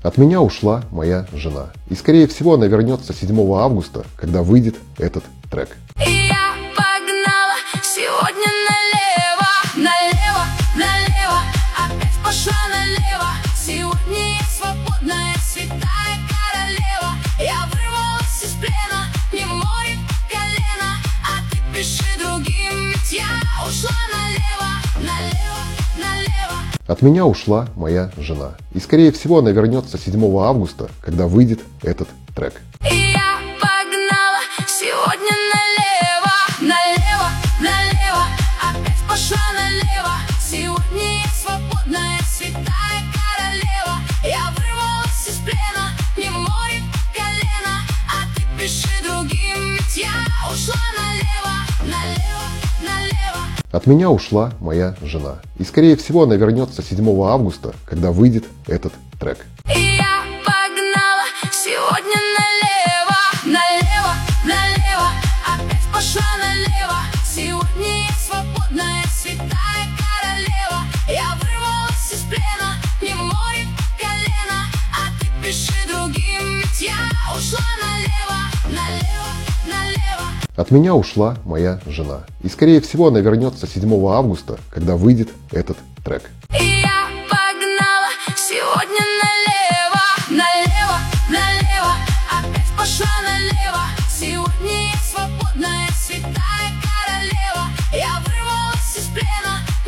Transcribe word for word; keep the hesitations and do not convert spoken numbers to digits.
От меня ушла моя жена. И скорее всего она вернется седьмого августа, когда выйдет этот трек. И я погнала сегодня налево, налево, налево, опять пошла налево. Сегодня я свободная, святая королева. Я вырвалась из плена, не в море колено. А ты пиши другим, ведь я ушла налево, налево, налево. От меня ушла моя жена. И скорее всего она вернется седьмого августа, когда выйдет этот трек. И я погнала сегодня налево, налево, налево, опять пошла налево. Сегодня я свободная, святая королева. Я вырвалась из плена, не в море колено. А ты пиши другим, ведь я ушла налево, налево, налево. От меня ушла моя жена. И скорее всего она вернется седьмого августа, когда выйдет этот трек. И я погнала сегодня налево, налево, налево, опять пошла налево. Сегодня я свободная, святая королева. Я вырвалась из плена, не в море колено. А ты пиши другим, ведь я ушла налево, налево, налево. От меня ушла моя жена. И скорее всего она вернется седьмого августа, когда выйдет этот трек.